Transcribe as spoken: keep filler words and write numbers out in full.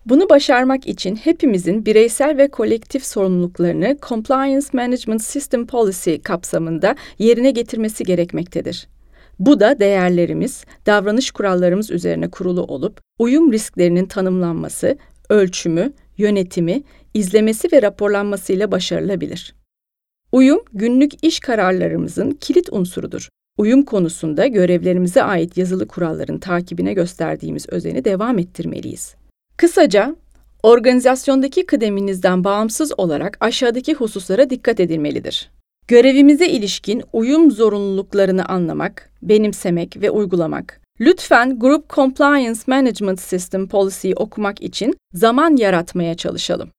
Bunu başarmak için hepimizin bireysel ve kolektif sorumluluklarını Compliance Management System Policy kapsamında yerine getirmesi gerekmektedir. Bu da değerlerimiz, davranış kurallarımız üzerine kurulu olup, uyum risklerinin tanımlanması, ölçümü, yönetimi, izlemesi ve raporlanmasıyla başarılabilir. Uyum, günlük iş kararlarımızın kilit unsurudur. Uyum konusunda görevlerimize ait yazılı kuralların takibine gösterdiğimiz özeni devam ettirmeliyiz. Kısaca, organizasyondaki kıdeminizden bağımsız olarak aşağıdaki hususlara dikkat edilmelidir. Görevimize ilişkin uyum zorunluluklarını anlamak, benimsemek ve uygulamak. Lütfen Group Compliance Management System Policy'yi okumak için zaman yaratmaya çalışalım.